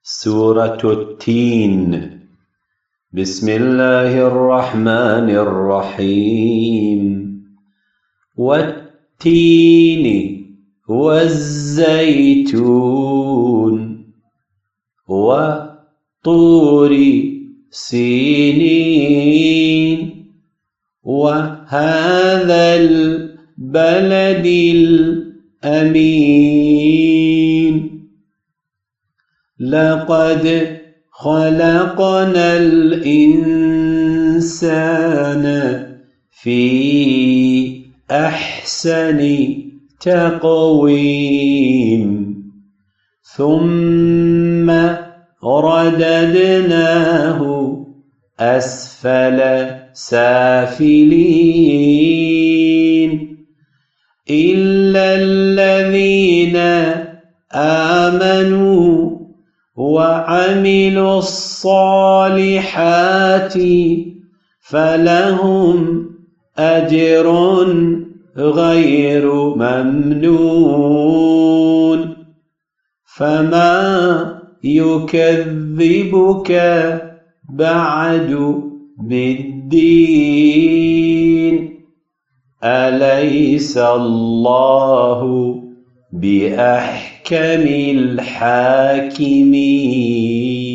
سورة التين. بسم الله الرحمن الرحيم. والتين والزيتون وطور سينين وهذا البلد الأمين. لقد خلقنا الإنسان في أحسن تقويم ثم رددناه أسفل سافلين إلا الذين آمنوا وعملوا الصالحات فلهم أجر غير ممنون. فما يكذبك بعد بالدين؟ أليس الله بأحكم الحاكمين؟